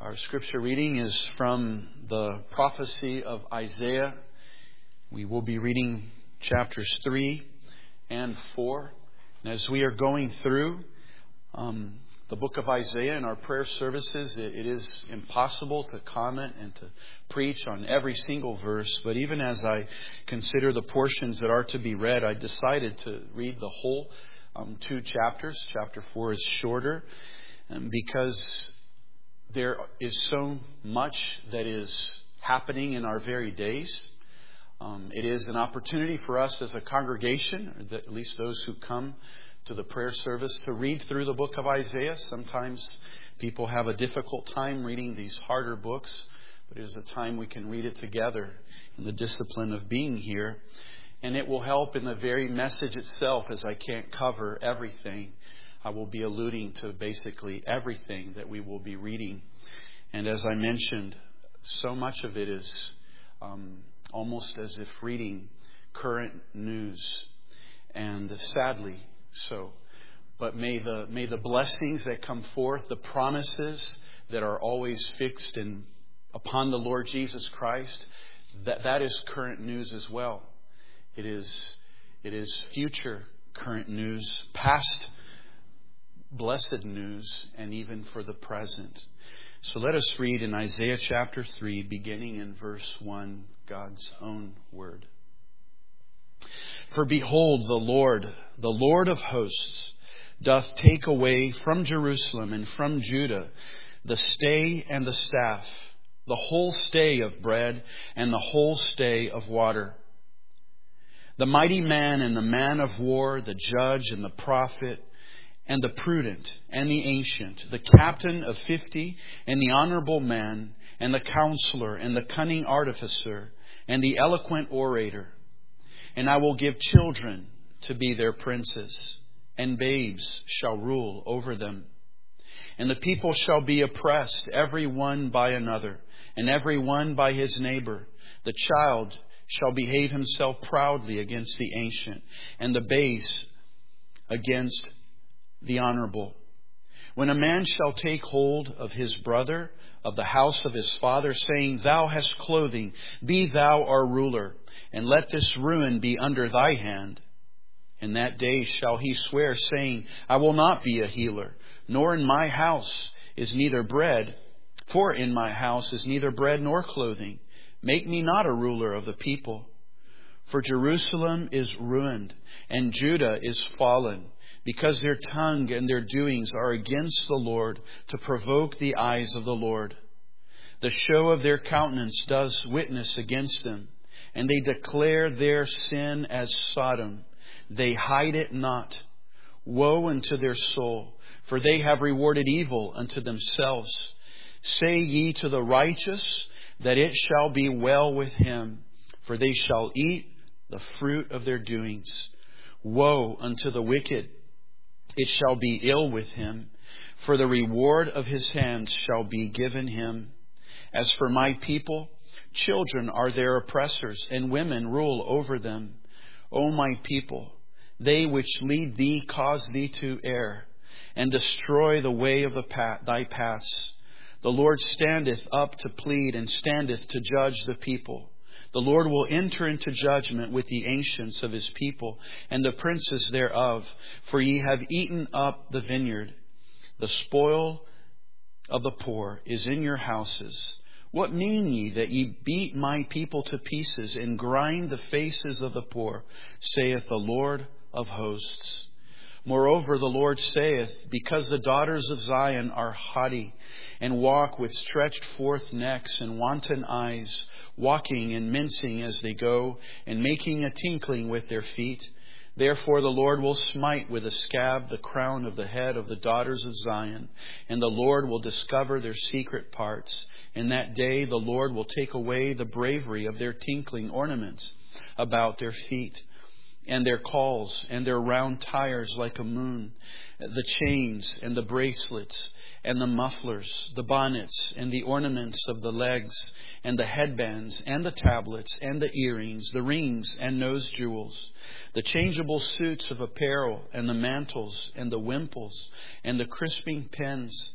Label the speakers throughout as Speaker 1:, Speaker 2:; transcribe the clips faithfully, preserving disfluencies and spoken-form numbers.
Speaker 1: Our scripture reading is from the prophecy of Isaiah. We will be reading chapters three and four. And as we are going through um, the book of Isaiah in our prayer services, it, it is impossible to comment and to preach on every single verse. But even as I consider the portions that are to be read, I decided to read the whole um, two chapters. Chapter four is shorter um, because there is so much that is happening in our very days. Um, it is an opportunity for us as a congregation, or the, at least those who come to the prayer service, to read through the book of Isaiah. Sometimes people have a difficult time reading these harder books, but it is a time we can read it together in the discipline of being here. And it will help in the very message itself, as I can't cover everything. I will be alluding to basically everything that we will be reading. And as I mentioned, so much of it is um, almost as if reading current news, and sadly so. But may the may the blessings that come forth, the promises that are always fixed in upon the Lord Jesus Christ, that that is current news as well. It is it is future current news, past blessed news, and even for the present. So let us read in Isaiah chapter three, beginning in verse one, God's own word. For behold, the Lord, the Lord of hosts, doth take away from Jerusalem and from Judah the stay and the staff, the whole stay of bread and the whole stay of water. The mighty man and the man of war, the judge and the prophet, and the prudent and the ancient, the captain of fifty and the honorable man, and the counselor and the cunning artificer, and the eloquent orator. And I will give children to be their princes, and babes shall rule over them. And the people shall be oppressed, every one by another, and every one by his neighbor. The child shall behave himself proudly against the ancient, and the base against the honorable. When a man shall take hold of his brother, of the house of his father, saying, Thou hast clothing, be thou our ruler, and let this ruin be under thy hand. In that day shall he swear, saying, I will not be a healer, nor in my house is neither bread, for in my house is neither bread nor clothing. Make me not a ruler of the people. For Jerusalem is ruined, and Judah is fallen, because their tongue and their doings are against the Lord, to provoke the eyes of the Lord. The show of their countenance does witness against them, and they declare their sin as Sodom. They hide it not. Woe unto their soul, for they have rewarded evil unto themselves. Say ye to the righteous, that it shall be well with him, for they shall eat the fruit of their doings. Woe unto the wicked, it shall be ill with him, for the reward of his hands shall be given him. As for my people, children are their oppressors, and women rule over them. O my people, they which lead thee cause thee to err, and destroy the way of the path, thy paths. The Lord standeth up to plead, and standeth to judge the people. The Lord will enter into judgment with the ancients of his people and the princes thereof. For ye have eaten up the vineyard. The spoil of the poor is in your houses. What mean ye that ye beat my people to pieces and grind the faces of the poor, saith the Lord of hosts. Moreover, the Lord saith, because the daughters of Zion are haughty, and walk with stretched forth necks and wanton eyes, walking and mincing as they go, and making a tinkling with their feet. Therefore the Lord will smite with a scab the crown of the head of the daughters of Zion, and the Lord will discover their secret parts. In that day the Lord will take away the bravery of their tinkling ornaments about their feet, and their calls, and their round tires like a moon, the chains and the bracelets, and the mufflers, the bonnets, and the ornaments of the legs, and the headbands, and the tablets, and the earrings, the rings, and nose jewels, the changeable suits of apparel, and the mantles, and the wimples, and the crisping pins,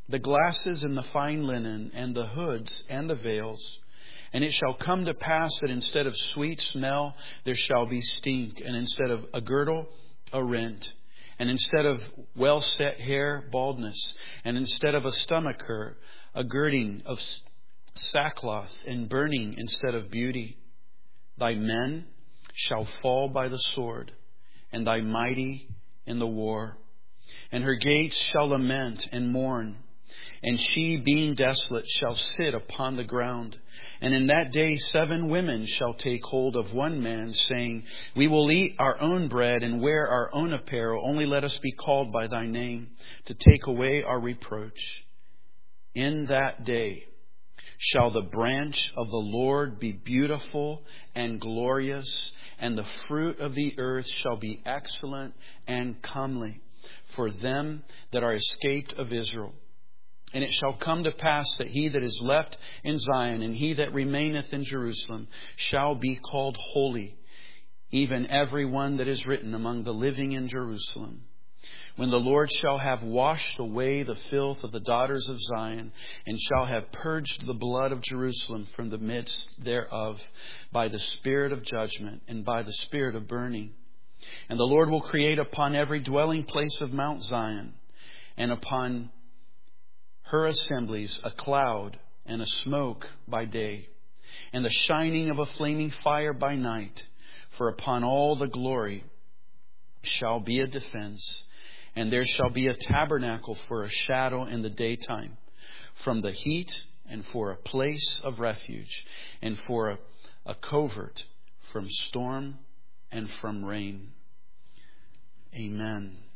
Speaker 1: the glasses and the fine linen, and the hoods and the veils. And it shall come to pass that instead of sweet smell, there shall be stink, and instead of a girdle, a rent, and instead of well set hair, baldness, and instead of a stomacher, a girding of sackcloth, and burning instead of beauty. Thy men shall fall by the sword, and thy mighty in the war. And her gates shall lament and mourn, and she, being desolate, shall sit upon the ground. And in that day seven women shall take hold of one man, saying, We will eat our own bread and wear our own apparel. Only let us be called by thy name, to take away our reproach. In that day shall the branch of the Lord be beautiful and glorious, and the fruit of the earth shall be excellent and comely for them that are escaped of Israel. And it shall come to pass that he that is left in Zion and he that remaineth in Jerusalem shall be called holy, even every one that is written among the living in Jerusalem. When the Lord shall have washed away the filth of the daughters of Zion, and shall have purged the blood of Jerusalem from the midst thereof by the spirit of judgment and by the spirit of burning. And the Lord will create upon every dwelling place of Mount Zion, and upon her assemblies a cloud and a smoke by day, and the shining of a flaming fire by night. For upon all the glory shall be a defense, and there shall be a tabernacle for a shadow in the daytime from the heat, and for a place of refuge, and for a, a covert from storm and from rain. Amen.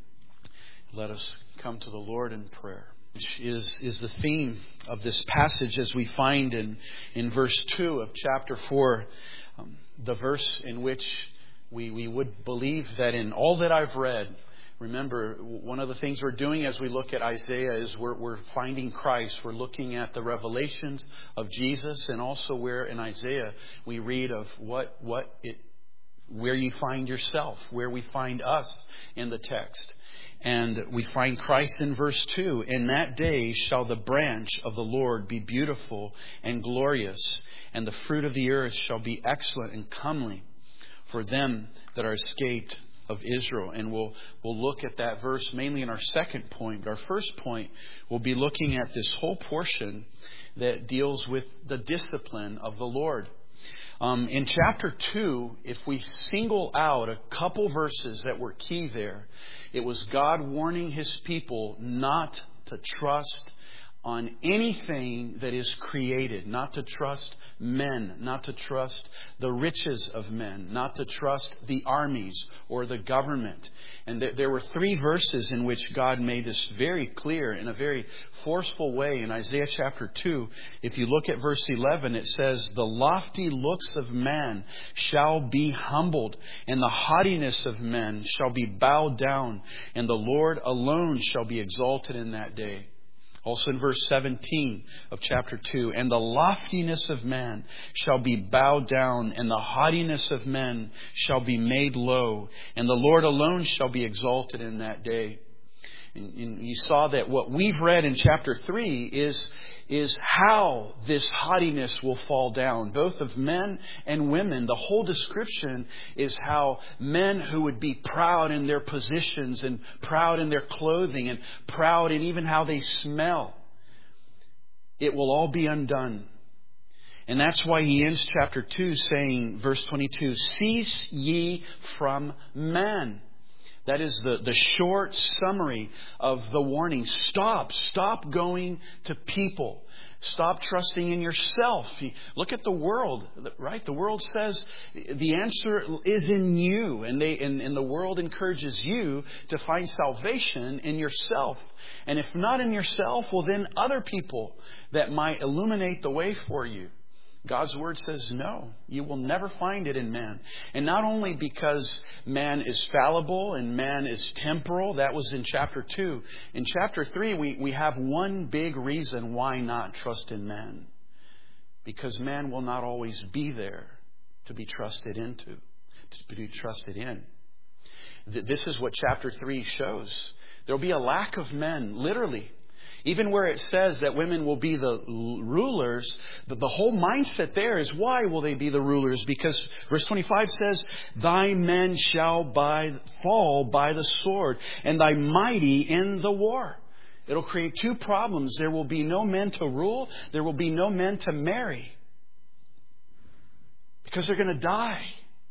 Speaker 1: Let us come to the Lord in prayer. Which is, is the theme of this passage, as we find in, in verse two of chapter four, um, the verse in which we, we would believe that in all that I've read, remember, one of the things we're doing as we look at Isaiah is we're, we're finding Christ. We're looking at the revelations of Jesus, and also where in Isaiah we read of what, what it, where you find yourself, where we find us in the text. And we find Christ in verse two. In that day shall the branch of the Lord be beautiful and glorious, and the fruit of the earth shall be excellent and comely for them that are escaped of Israel. And we'll we'll look at that verse mainly in our second point. But our first point, we'll be looking at this whole portion that deals with the discipline of the Lord. Um, in chapter two, if we single out a couple verses that were key there, it was God warning His people not to trust on anything that is created, not to trust men, not to trust the riches of men, not to trust the armies or the government. And th- there were three verses in which God made this very clear in a very forceful way. In Isaiah chapter two, if you look at verse eleven, it says, The lofty looks of man shall be humbled, and the haughtiness of men shall be bowed down, and the Lord alone shall be exalted in that day. Also in verse seventeen of chapter two, And the loftiness of man shall be bowed down, and the haughtiness of men shall be made low, and the Lord alone shall be exalted in that day. And, and you saw that what we've read in chapter three is, is how this haughtiness will fall down, both of men and women. The whole description is how men who would be proud in their positions and proud in their clothing and proud in even how they smell, it will all be undone. And that's why he ends chapter two saying, verse twenty-two, Cease ye from man. That is the, the short summary of the warning. Stop. Stop going to people. Stop trusting in yourself. Look at the world, right? The world says the answer is in you. And, they, and, and the world encourages you to find salvation in yourself. And if not in yourself, well then other people that might illuminate the way for you. God's Word says no, you will never find it in man. And not only because man is fallible and man is temporal, that was in chapter two. In chapter three, we, we have one big reason why not trust in man. Because man will not always be there to be trusted into, to be trusted in. This is what chapter three shows. There will be a lack of men, literally. Even where it says that women will be the rulers, the, the whole mindset there is, why will they be the rulers? Because verse twenty-five says, thy men shall by, fall by the sword, and thy mighty in the war. It'll create two problems. There will be no men to rule. There will be no men to marry. Because they're going to die.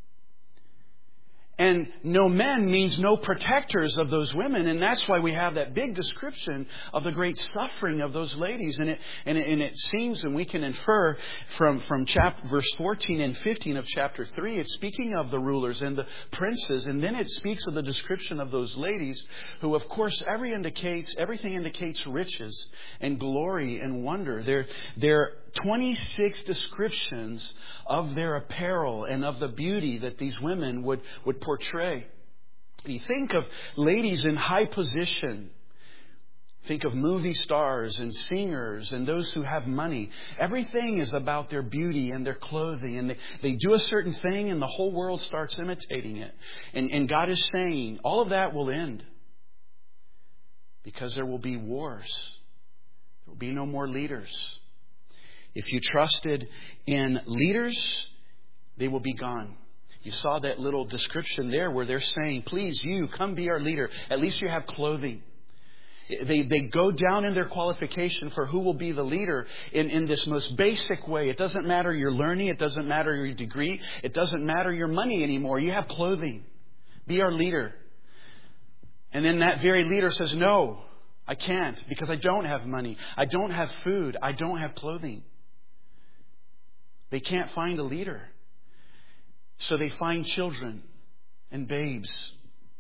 Speaker 1: And no men means no protectors of those women. And that's why we have that big description of the great suffering of those ladies. And it, and it, and it seems, and we can infer from, from chapter, verse fourteen and fifteen of chapter three, it's speaking of the rulers and the princes. And then it speaks of the description of those ladies who, of course, every indicates, everything indicates riches and glory and wonder. They're, they're twenty-six descriptions of their apparel and of the beauty that these women would, would portray. You think of ladies in high position. Think of movie stars and singers and those who have money. Everything is about their beauty and their clothing. And they, they do a certain thing and the whole world starts imitating it. And, and God is saying all of that will end. Because there will be wars. There will be no more leaders. If you trusted in leaders, they will be gone. You saw that little description there where they're saying, please, you, come be our leader. At least you have clothing. They, they go down in their qualification for who will be the leader in, in this most basic way. It doesn't matter your learning. It doesn't matter your degree. It doesn't matter your money anymore. You have clothing. Be our leader. And then that very leader says, no, I can't because I don't have money. I don't have food. I don't have clothing. They can't find a leader. So they find children and babes.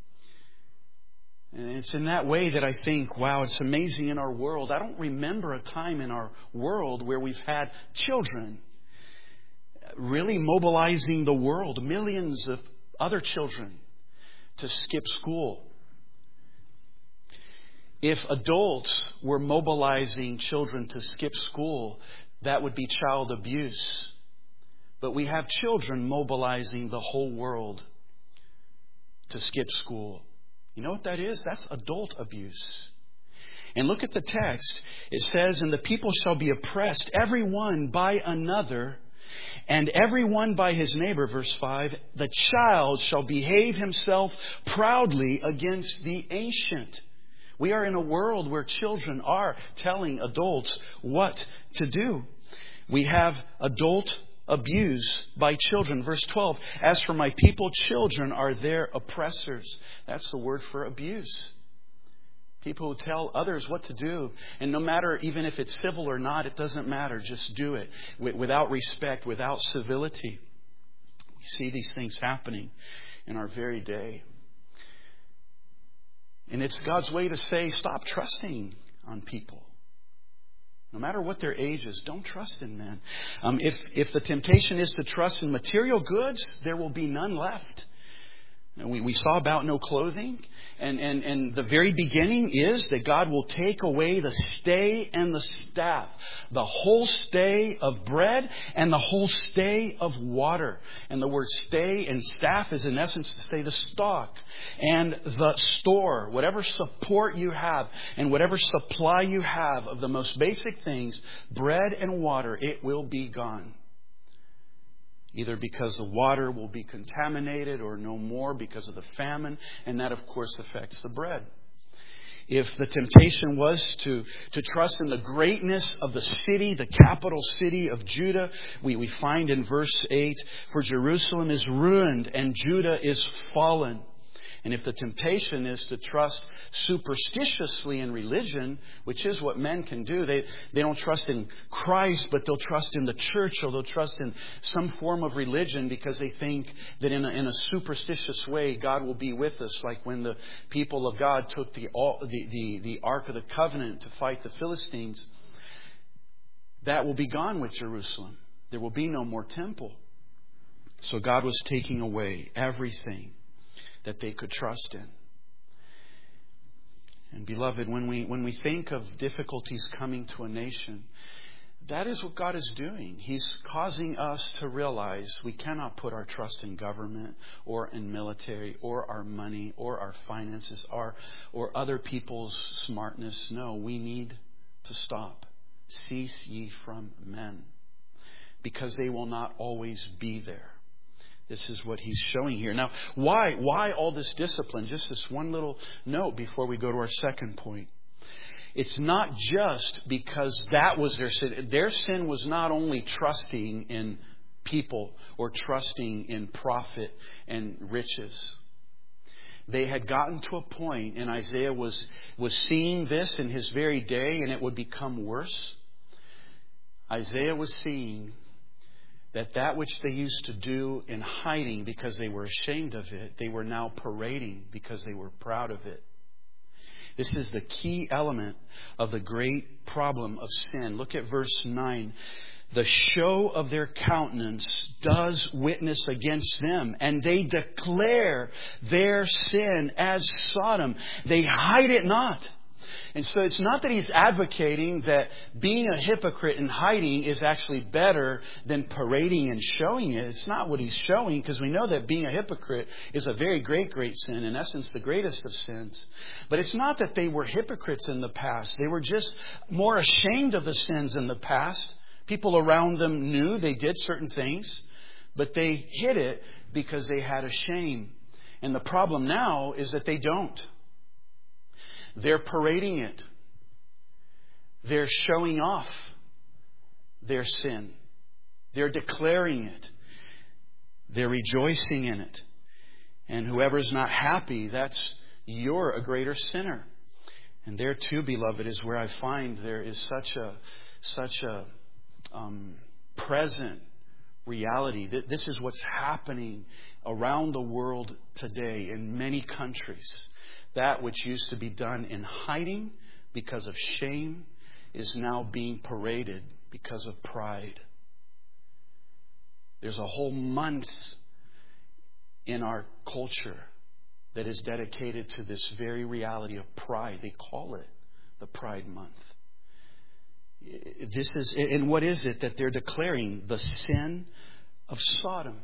Speaker 1: And it's in that way that I think, wow, it's amazing in our world. I don't remember a time in our world where we've had children really mobilizing the world, millions of other children to skip school. If adults were mobilizing children to skip school, that would be child abuse. But we have children mobilizing the whole world to skip school. You know what that is? That's adult abuse. And look at the text. It says, and the people shall be oppressed, every one by another, and every one by his neighbor. Verse five, the child shall behave himself proudly against the ancient. We are in a world where children are telling adults what to do. We have adult abuse by children. Verse twelve, as for my people, children are their oppressors. That's the word for abuse. People who tell others what to do. And no matter even if it's civil or not, it doesn't matter. Just do it without respect, without civility. We see these things happening in our very day. And it's God's way to say, stop trusting on people. No matter what their age is, don't trust in men. Um, if, if the temptation is to trust in material goods, there will be none left. We, we saw about no clothing. And, and, and the very beginning is that God will take away the stay and the staff. The whole stay of bread and the whole stay of water. And the word stay and staff is in essence to say the stock and the store. Whatever support you have and whatever supply you have of the most basic things, bread and water, it will be gone. Either because the water will be contaminated or no more because of the famine. And that, of course, affects the bread. If the temptation was to, to trust in the greatness of the city, the capital city of Judah, we, we find in verse eight, for Jerusalem is ruined and Judah is fallen. And if the temptation is to trust superstitiously in religion, which is what men can do, they, they don't trust in Christ, but they'll trust in the church, or they'll trust in some form of religion because they think that in a, in a superstitious way God will be with us, like when the people of God took the, the, the, the Ark of the Covenant to fight the Philistines. That will be gone with Jerusalem. There will be no more temple. So God was taking away everything that they could trust in. And beloved, when we when we think of difficulties coming to a nation, that is what God is doing. He's causing us to realize we cannot put our trust in government or in military or our money or our finances or, or other people's smartness. No, we need to stop. Cease ye from men, because they will not always be there. This is what he's showing here. Now, why, why all this discipline? Just this one little note before we go to our second point. It's not just because that was their sin. Their sin was not only trusting in people or trusting in profit and riches. They had gotten to a point, and Isaiah was, was seeing this in his very day, and it would become worse. Isaiah was seeing that that which they used to do in hiding because they were ashamed of it, they were now parading because they were proud of it. This is the key element of the great problem of sin. Look at verse nine. The show of their countenance does witness against them, and they declare their sin as Sodom. They hide it not. And so it's not that he's advocating that being a hypocrite and hiding is actually better than parading and showing it. It's not what he's showing, because we know that being a hypocrite is a very great, great sin. In essence, the greatest of sins. But it's not that they were hypocrites in the past. They were just more ashamed of the sins in the past. People around them knew they did certain things, but they hid it because they had a shame. And the problem now is that they don't. They're parading it. They're showing off their sin. They're declaring it. They're rejoicing in it. And whoever's not happy, that's you're a greater sinner. And there too, beloved, is where I find there is such a such a um, present reality. This is what's happening around the world today in many countries. That which used to be done in hiding because of shame is now being paraded because of pride. There's a whole month in our culture that is dedicated to this very reality of pride. They call it the Pride Month. This is, and what is it that they're declaring? The sin of Sodom.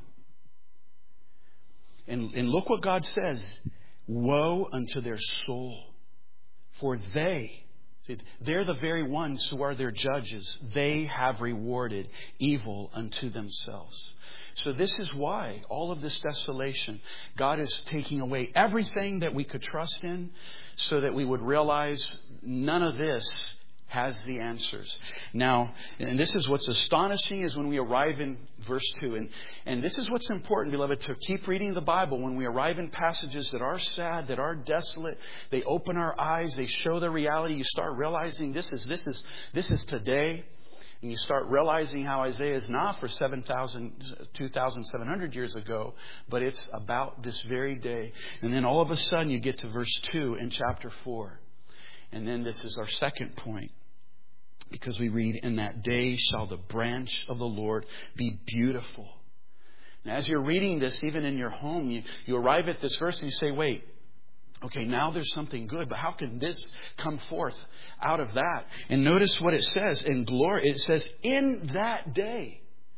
Speaker 1: And, and look what God says. Woe unto their soul, for they, see, they're the very ones who are their judges. They have rewarded evil unto themselves. So this is why all of this desolation, God is taking away everything that we could trust in, so that we would realize none of this has the answers. Now, and this is what's astonishing, is when we arrive in verse two. And, and this is what's important, beloved, to keep reading the Bible. When we arrive in passages that are sad, that are desolate, they open our eyes, they show the reality. You start realizing this is this is this is today. And you start realizing how Isaiah is not for seven thousand, two thousand seven hundred years ago, but it's about this very day. And then all of a sudden you get to verse two in chapter four. And then this is our second point. Because we read, in that day shall the branch of the Lord be beautiful. Now, as you're reading this, even in your home, you, you arrive at this verse and you say, wait, okay, now there's something good, but how can this come forth out of that? And notice what it says in glory. It says, in that day.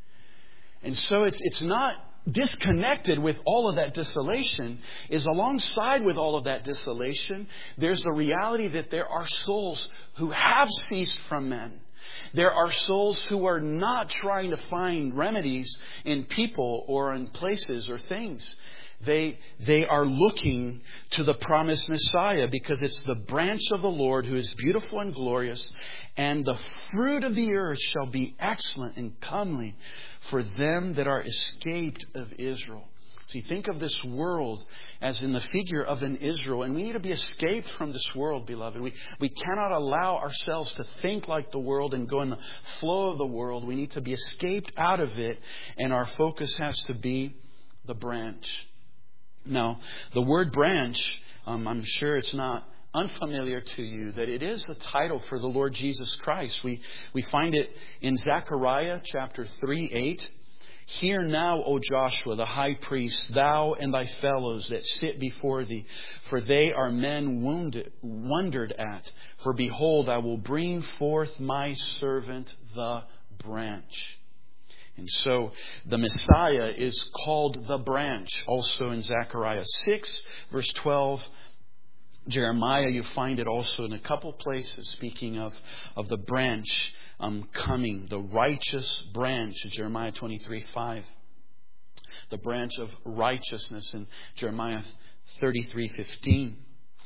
Speaker 1: And so it's it's not disconnected with all of that desolation. Is alongside with all of that desolation, there's the reality that there are souls who have ceased from men. There are souls who are not trying to find remedies in people or in places or things. They, they are looking to the promised Messiah, because it's the branch of the Lord who is beautiful and glorious, and the fruit of the earth shall be excellent and comely for them that are escaped of Israel. See, think of this world as in the figure of an Israel. And we need to be escaped from this world, beloved. We, we cannot allow ourselves to think like the world and go in the flow of the world. We need to be escaped out of it. And our focus has to be the branch. Now, the word branch, um, I'm sure it's not unfamiliar to you, that it is the title for the Lord Jesus Christ. We, we find it in Zechariah chapter three, eight. Hear now, O Joshua, the high priest, thou and thy fellows that sit before thee, for they are men wounded, wondered at. For behold, I will bring forth my servant, the branch. And so the Messiah is called the branch, also in Zechariah six, verse twelve. Jeremiah, you find it also in a couple places, speaking of, of the branch um, coming, the righteous branch, Jeremiah twenty-three five. The branch of righteousness in Jeremiah thirty-three fifteen.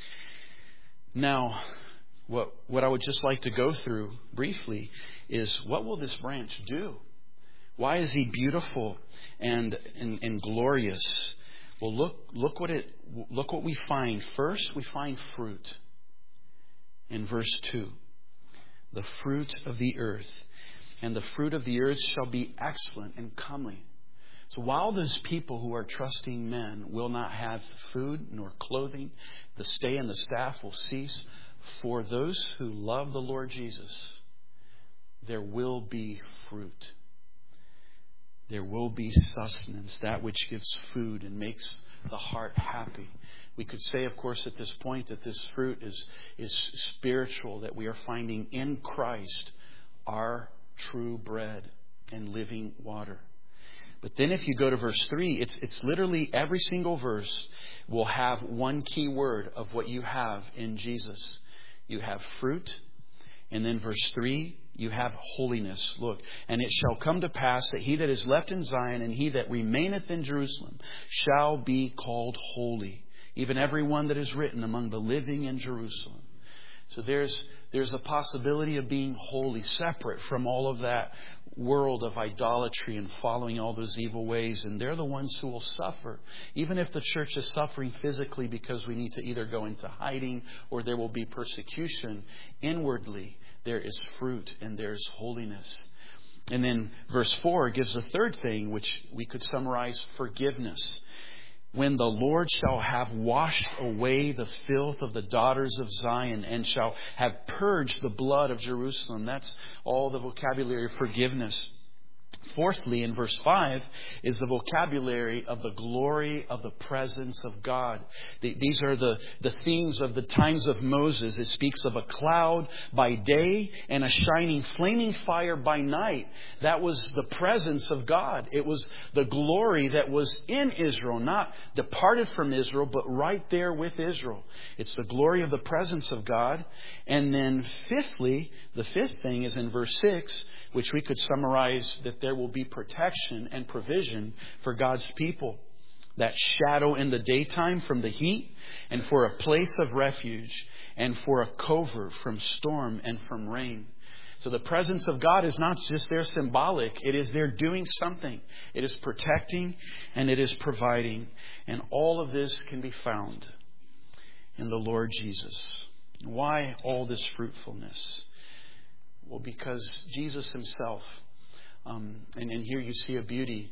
Speaker 1: Now, what, what I would just like to go through briefly is, what will this branch do? Why is he beautiful and, and, and glorious? Well, look, look what it, look what we find. First, we find fruit in verse two. The fruit of the earth. And the fruit of the earth shall be excellent and comely. So while those people who are trusting men will not have food nor clothing, the stay and the staff will cease. For those who love the Lord Jesus, there will be fruit. There will be sustenance, that which gives food and makes the heart happy. We could say, of course, at this point that this fruit is, is spiritual, that we are finding in Christ our true bread and living water. But then if you go to verse three, it's it's literally every single verse will have one key word of what you have in Jesus. You have fruit. And then verse three, you have holiness. Look, and it shall come to pass that he that is left in Zion and he that remaineth in Jerusalem shall be called holy, even every one that is written among the living in Jerusalem. So there's there's a possibility of being holy, separate from all of that world of idolatry and following all those evil ways. And they're the ones who will suffer. Even if the church is suffering physically because we need to either go into hiding or there will be persecution, inwardly there is fruit and there's holiness. And then verse four gives a third thing, which we could summarize: forgiveness. When the Lord shall have washed away the filth of the daughters of Zion and shall have purged the blood of Jerusalem. That's all the vocabulary of forgiveness. Fourthly, in verse five, is the vocabulary of the glory of the presence of God. These are the, the themes of the times of Moses. It speaks of a cloud by day and a shining flaming fire by night. That was the presence of God. It was the glory that was in Israel, not departed from Israel, but right there with Israel. It's the glory of the presence of God. And then fifthly, the fifth thing is in verse six, which we could summarize that there will be protection and provision for God's people. That shadow in the daytime from the heat, and for a place of refuge, and for a covert from storm and from rain. So the presence of God is not just there symbolic. It is there doing something. It is protecting and it is providing. And all of this can be found in the Lord Jesus. Why all this fruitfulness? Well, because Jesus himself, um, and, and here you see a beauty.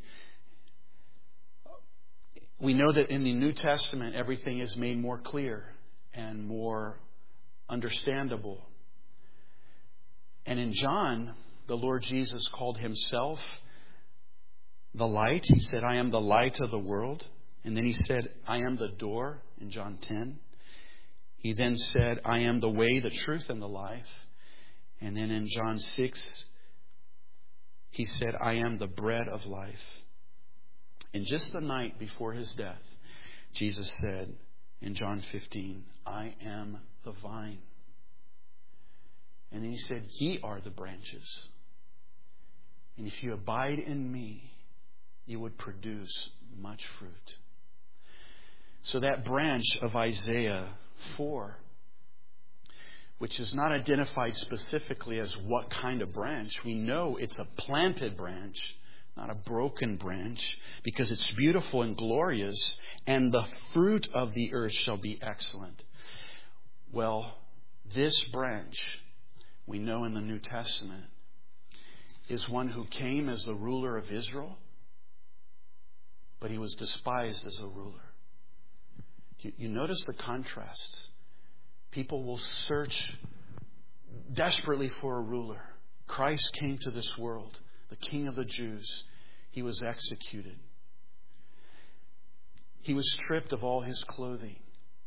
Speaker 1: We know that in the New Testament, everything is made more clear and more understandable. And in John, the Lord Jesus called himself the light. He said, I am the light of the world. And then he said, I am the door in John ten. He then said, I am the way, the truth, and the life. And then in John six, he said, I am the bread of life. And just the night before his death, Jesus said in John fifteen, I am the vine. And then he said, ye are the branches. And if you abide in me, you would produce much fruit. So that branch of Isaiah four, which is not identified specifically as what kind of branch. We know it's a planted branch, not a broken branch, because it's beautiful and glorious, and the fruit of the earth shall be excellent. Well, this branch, we know in the New Testament, is one who came as the ruler of Israel, but he was despised as a ruler. You, you notice the contrasts. People will search desperately for a ruler. Christ came to this world, the King of the Jews. He was executed. He was stripped of all his clothing.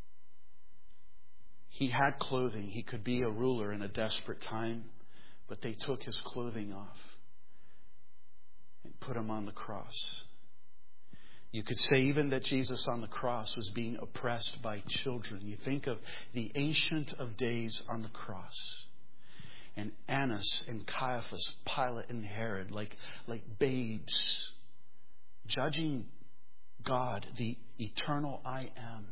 Speaker 1: He had clothing. He could be a ruler in a desperate time, but they took his clothing off and put him on the cross. You could say even that Jesus on the cross was being oppressed by children. You think of the Ancient of Days on the cross. And Annas and Caiaphas, Pilate and Herod, like, like babes, judging God, the eternal I am.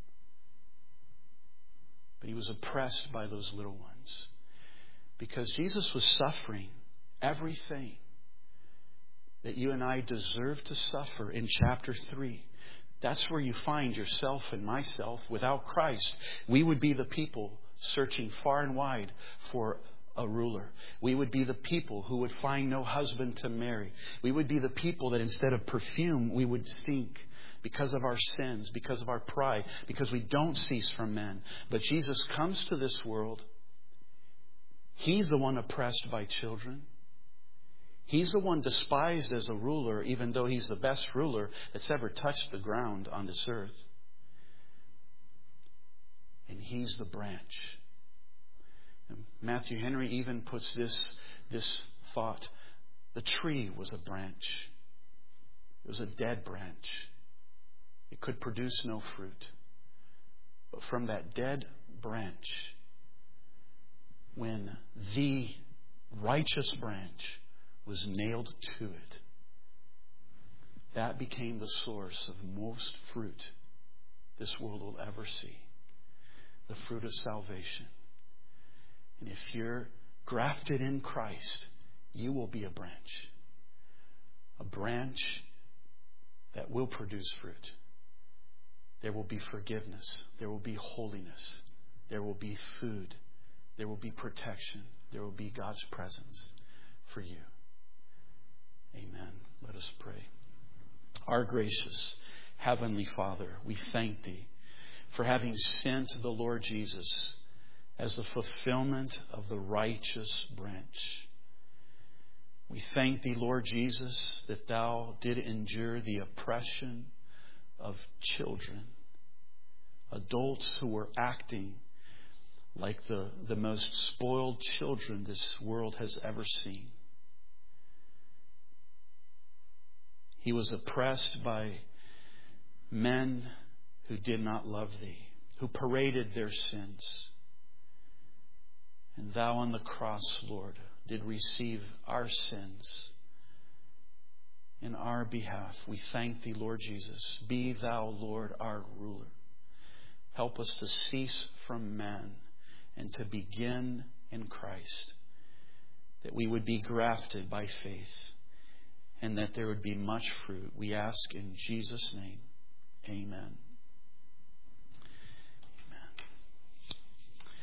Speaker 1: But he was oppressed by those little ones. Because Jesus was suffering everything that you and I deserve to suffer in chapter three. That's where you find yourself and myself. Without Christ, we would be the people searching far and wide for a ruler. We would be the people who would find no husband to marry. We would be the people that instead of perfume, we would stink because of our sins, because of our pride, because we don't cease from men. But Jesus comes to this world. He's the one oppressed by children. He's the one despised as a ruler, even though he's the best ruler that's ever touched the ground on this earth. And he's the branch. And Matthew Henry even puts this, this thought. The tree was a branch. It was a dead branch. It could produce no fruit. But from that dead branch, when the righteous branch was nailed to it, that became the source of most fruit this world will ever see. The fruit of salvation. And if you're grafted in Christ, you will be a branch. A branch that will produce fruit. There will be forgiveness. There will be holiness. There will be food. There will be protection. There will be God's presence for you. Amen. Let us pray. Our gracious Heavenly Father, we thank Thee for having sent the Lord Jesus as the fulfillment of the righteous branch. We thank Thee, Lord Jesus, that Thou did endure the oppression of children, adults who were acting like the, the most spoiled children this world has ever seen. He was oppressed by men who did not love Thee, who paraded their sins. And Thou on the cross, Lord, did receive our sins in our behalf. We thank Thee, Lord Jesus. Be Thou, Lord, our ruler. Help us to cease from man and to begin in Christ, that we would be grafted by faith and that there would be much fruit. We ask in Jesus' name. Amen.